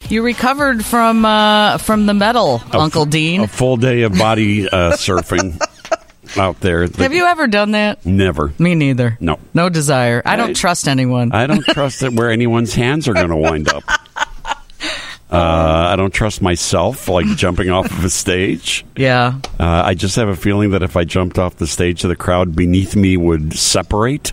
You recovered from the medal, Uncle Dean. A full day of body surfing out there. Have you ever done that? Never. Me neither. No. No desire. I don't trust anyone. I don't trust it where anyone's hands are going to wind up. I don't trust myself, like jumping off of a stage. Yeah. I just have a feeling that if I jumped off the stage, the crowd beneath me would separate,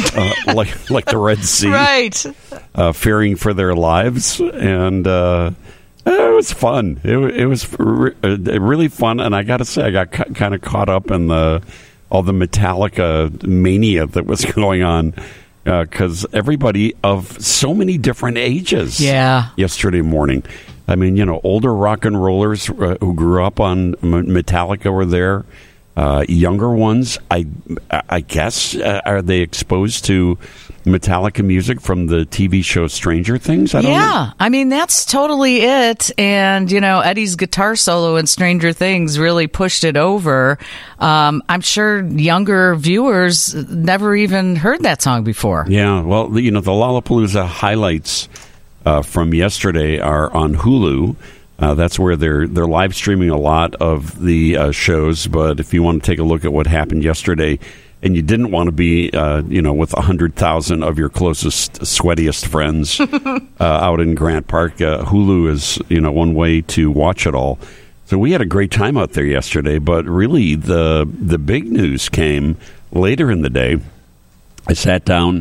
like the Red Sea. Right. Fearing for their lives. And it was fun. It was really fun. And I got to say, I got kind of caught up in all the Metallica mania that was going on. Because everybody of so many different ages yesterday morning. I mean, older rock and rollers who grew up on Metallica were there. Younger ones, I guess, are they exposed to Metallica music from the TV show Stranger Things? I don't know. I mean, that's totally it. And, Eddie's guitar solo in Stranger Things really pushed it over. I'm sure younger viewers never even heard that song before. Yeah, well, the Lollapalooza highlights from yesterday are on Hulu. That's where they're live streaming a lot of the shows. But if you want to take a look at what happened yesterday, and you didn't want to be, with 100,000 of your closest, sweatiest friends out in Grant Park, Hulu is, one way to watch it all. So we had a great time out there yesterday. But really, the big news came later in the day. I sat down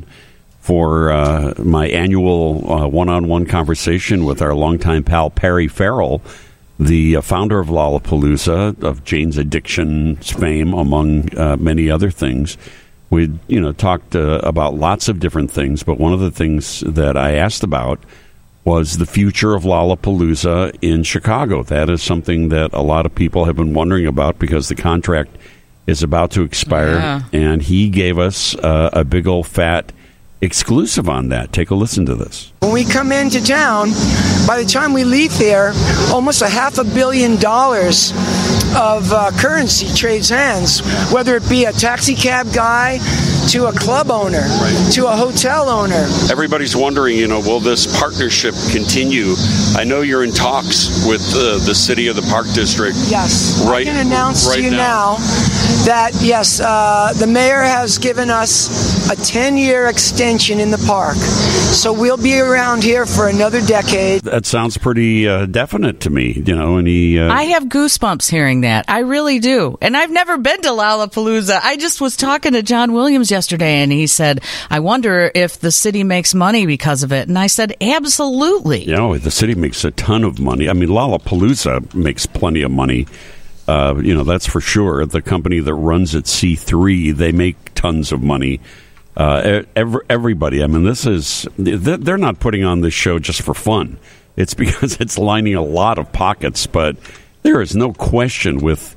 for my annual one-on-one conversation with our longtime pal Perry Farrell, the founder of Lollapalooza, of Jane's Addiction's fame, among many other things. We, talked about lots of different things, but one of the things that I asked about was the future of Lollapalooza in Chicago. That is something that a lot of people have been wondering about because the contract is about to expire, and he gave us a big old fat exclusive on that. Take a listen to this. When we come into town, by the time we leave there, almost $500 million of currency trades hands, whether it be a taxi cab guy to a club owner, to a hotel owner. Everybody's wondering, will this partnership continue? I know you're in talks with the city of the Park District. Yes. I can announce to you now that, yes, the mayor has given us a 10-year extension in the park. So we'll be around here for another decade. That sounds pretty definite to me, and he... I have goosebumps hearing that. I really do. And I've never been to Lollapalooza. I just was talking to John Williams yesterday, and he said, I wonder if the city makes money because of it. And I said, absolutely. The city makes a ton of money. I mean, Lollapalooza makes plenty of money. That's for sure. The company that runs it, C3, they make tons of money. Everybody. I mean, they're not putting on this show just for fun. It's because it's lining a lot of pockets. But there is no question with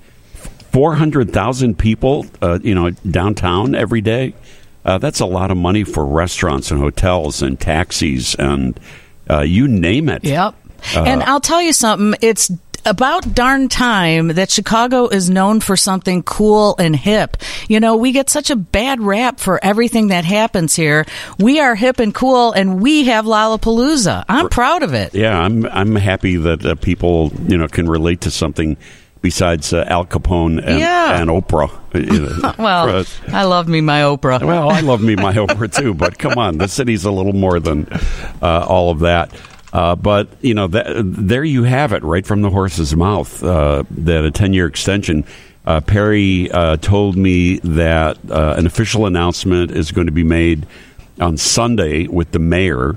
400,000 people, downtown every day. That's a lot of money for restaurants and hotels and taxis and you name it. Yep. And I'll tell you something. It's about darn time that Chicago is known for something cool and hip. We get such a bad rap for everything that happens here. We are hip and cool, and we have Lollapalooza. I'm proud of it. Yeah, I'm happy that people can relate to something besides Al Capone and Oprah. Well, I love me my Oprah. Well, I love me my Oprah too, but come on, the city's a little more than all of that. But, there you have it, right from the horse's mouth, that a 10-year extension. Perry told me that an official announcement is going to be made on Sunday with the mayor.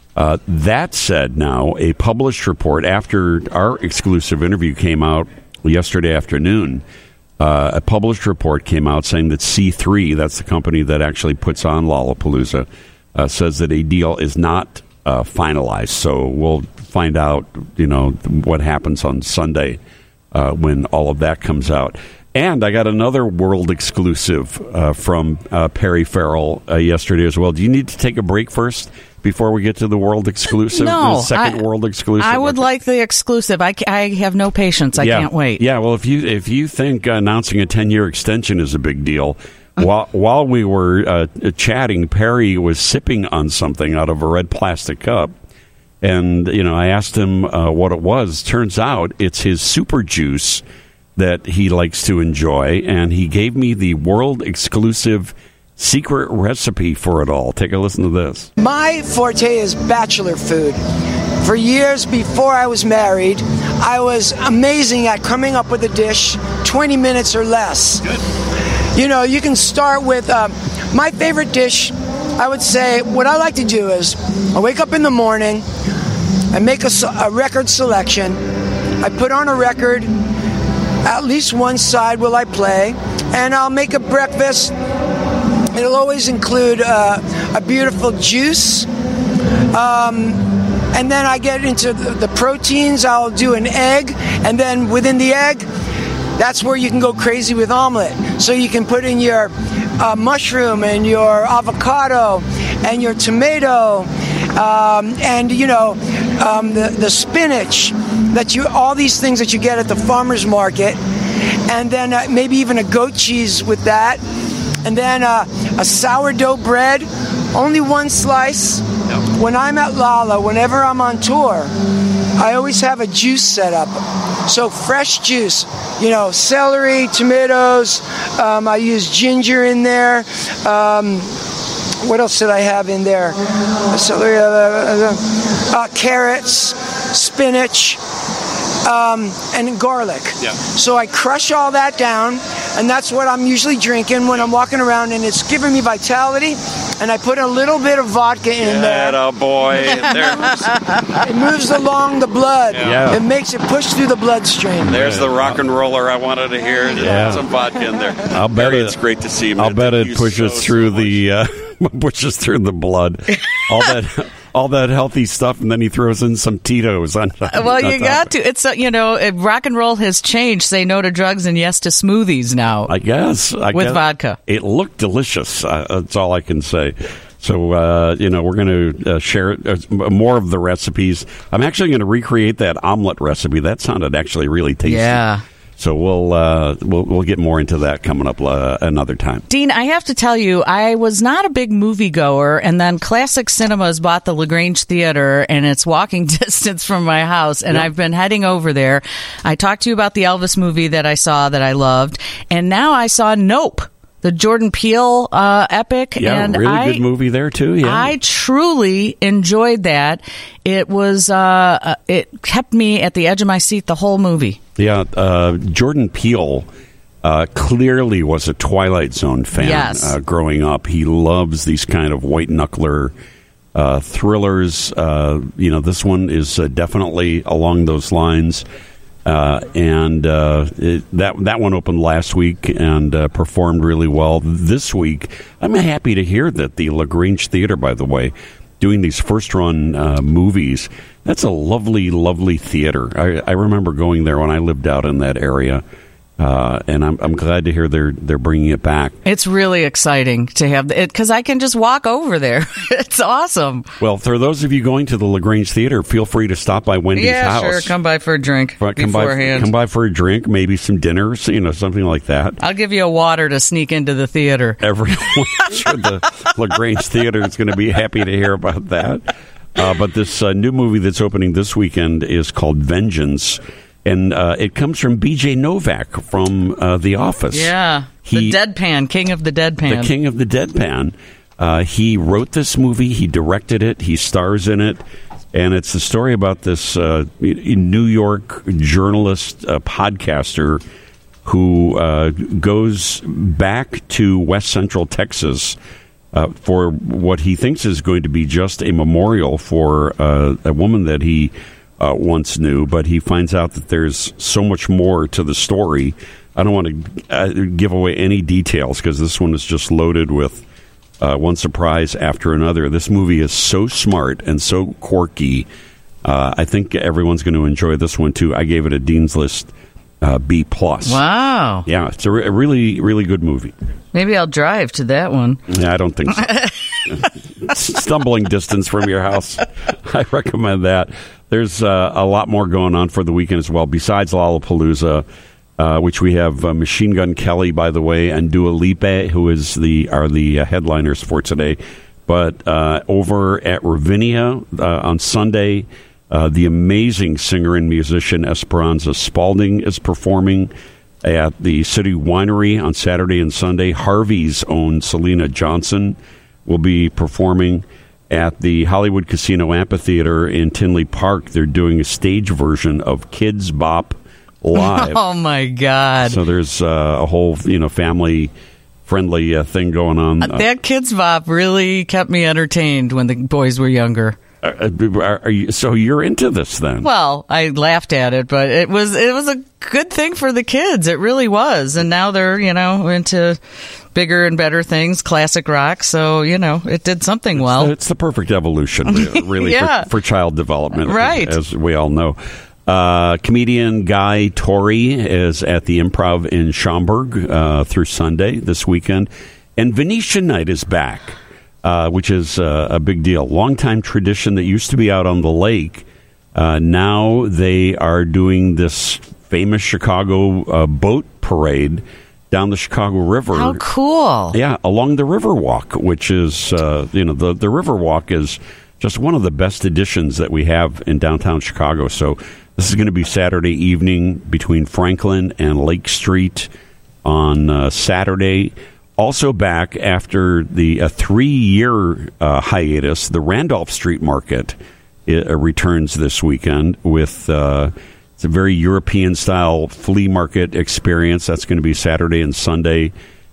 That said, now, a published report after our exclusive interview came out yesterday afternoon, a published report came out saying that C3, that's the company that actually puts on Lollapalooza, says that a deal is not finalized. So we'll find out, what happens on Sunday when all of that comes out. And I got another world exclusive from Perry Farrell yesterday as well. Do you need to take a break first before we get to the world exclusive? No, the second world exclusive. I would like the exclusive. I have no patience. I can't wait. Yeah, well, if you think announcing a 10-year extension is a big deal, while we were chatting, Perry was sipping on something out of a red plastic cup, And, I asked him what it was. Turns out it's his super juice that he likes to enjoy. And he gave me the world exclusive secret recipe for it all. Take a listen to this. My forte is bachelor food. For years before I was married, I was amazing at coming up with a dish 20 minutes or less. Good. You can start with my favorite dish. I would say what I like to do is I wake up in the morning, I make a record selection, I put on a record, at least one side will I play, and I'll make a breakfast. It'll always include a beautiful juice. And then I get into the proteins. I'll do an egg. And then within the egg, that's where you can go crazy with omelet. So you can put in your mushroom and your avocado and your tomato and, the spinach, all these things that you get at the farmer's market. And then maybe even a goat cheese with that. And then a sourdough bread, only one slice. When I'm at Lala, whenever I'm on tour, I always have a juice set up. So fresh juice, celery, tomatoes. I use ginger in there. What else did I have in there? Celery, carrots, spinach, and garlic. Yeah. So I crush all that down, and that's what I'm usually drinking when I'm walking around, and it's giving me vitality. And I put a little bit of vodka in there. Oh boy! It moves along the blood. Yeah. It makes it push through the bloodstream. There's the rock and roller I wanted to hear. Just some vodka in there. I'll bet it's great to see. I'll bet it pushes through pushes through the blood. All that healthy stuff, and then he throws in some Tito's on top. Well, you got to. It's rock and roll has changed. Say no to drugs and yes to smoothies now. I guess with vodka. It looked delicious. That's all I can say. So we're going to share more of the recipes. I'm actually going to recreate that omelet recipe. That sounded actually really tasty. Yeah. So we'll get more into that coming up another time. Dean, I have to tell you, I was not a big moviegoer, and then Classic Cinemas bought the LaGrange Theater, and it's walking distance from my house, and I've been heading over there. I talked to you about the Elvis movie that I saw that I loved, and now I saw Nope, the Jordan Peele epic. Yeah, and really good movie there, too. Yeah. I truly enjoyed that. It was it kept me at the edge of my seat the whole movie. Yeah, Jordan Peele clearly was a Twilight Zone fan. Yes. Growing up. He loves these kind of white-knuckler thrillers. This one is definitely along those lines. That one opened last week and performed really well. This week, I'm happy to hear that the LaGrange Theater, by the way, doing these first-run movies. That's a lovely, lovely theater. I remember going there when I lived out in that area, and I'm glad to hear they're bringing it back. It's really exciting to have it because I can just walk over there. It's awesome. Well, for those of you going to the LaGrange Theater, feel free to stop by Wendy's house. Yeah, sure. Come by for a drink beforehand. Come by for a drink, maybe some dinner, something like that. I'll give you a water to sneak into the theater. Everyone sure the LaGrange Theater is going to be happy to hear about that. But this new movie that's opening this weekend is called Vengeance, and it comes from B.J. Novak from The Office. Yeah, the Deadpan, King of the Deadpan. The King of the Deadpan. He wrote this movie, he directed it, he stars in it, and it's the story about this New York journalist, podcaster, who goes back to West Central Texas for what he thinks is going to be just a memorial for a woman that he once knew, but he finds out that there's so much more to the story. I don't want to give away any details because this one is just loaded with one surprise after another. This movie is so smart and so quirky. I think everyone's going to enjoy this one, too. I gave it a Dean's List B+. Wow. Yeah, it's a really, really good movie. Maybe I'll drive to that one. Yeah, I don't think so. Stumbling distance from your house. I recommend that. There's a lot more going on for the weekend as well, besides Lollapalooza, which we have Machine Gun Kelly, by the way, and Dua Lipa, who are the headliners for today. But over at Ravinia on Sunday, the amazing singer and musician Esperanza Spalding is performing. At the City Winery on Saturday and Sunday, Harvey's own Selena Johnson will be performing. At the Hollywood Casino Amphitheater in Tinley Park, they're doing a stage version of Kids Bop Live. Oh, my God. So there's a whole, family-friendly thing going on. That Kids Bop really kept me entertained when the boys were younger. So you're into this then? Well, I laughed at it, but it was a good thing for the kids. It really was. And now they're, into bigger and better things, classic rock. So, it did something well. It's the perfect evolution, really, Yeah. for child development, right? As we all know. Comedian Guy Torrey is at the Improv in Schaumburg through Sunday this weekend. And Venetian Night is back. Which is a big deal. Longtime tradition that used to be out on the lake. Now they are doing this famous Chicago boat parade down the Chicago River. How cool. Yeah, along the Riverwalk, which is, the Riverwalk is just one of the best additions that we have in downtown Chicago. So this is going to be Saturday evening between Franklin and Lake Street on Saturday. Also back after the 3-year hiatus, the Randolph Street Market returns this weekend with it's a very European-style flea market experience. That's going to be Saturday and Sunday,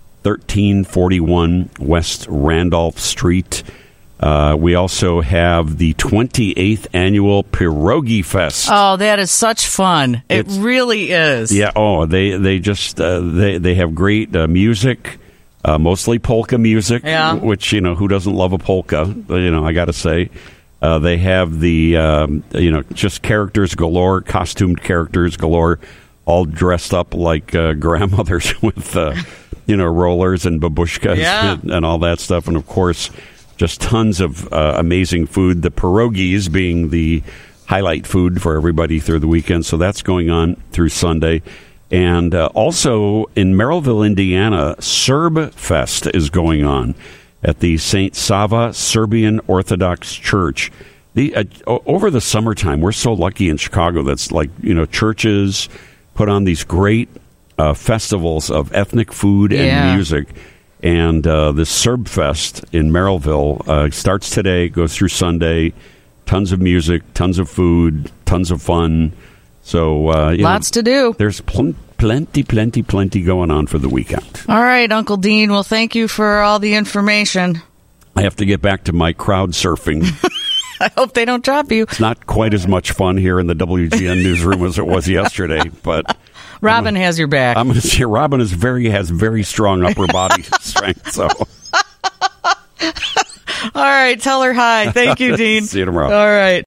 1341 West Randolph Street. We also have the 28th annual Pierogi Fest. Oh, that is such fun! It really is. Yeah. Oh, they just they have great music. Mostly polka music, which, who doesn't love a polka? I got to say. They have the, just characters galore, costumed characters galore, all dressed up like grandmothers with, rollers and babushkas and all that stuff. And, of course, just tons of amazing food. The pierogies being the highlight food for everybody through the weekend. So that's going on through Sunday. And also in Merrillville, Indiana, Serb Fest is going on at the St. Sava Serbian Orthodox Church. Over the summertime, we're so lucky in Chicago that's like, churches put on these great festivals of ethnic food and music. And this Serb Fest in Merrillville starts today, goes through Sunday. Tons of music, tons of food, tons of fun. So lots to do. There's plenty going on for the weekend. All right, Uncle Dean. Well, thank you for all the information. I have to get back to my crowd surfing. I hope they don't drop you. It's not quite as much fun here in the WGN newsroom as it was yesterday, but Robin has your back. I'm going to say Robin has very strong upper body strength. So, all right, tell her hi. Thank you, Dean. See you tomorrow. All right.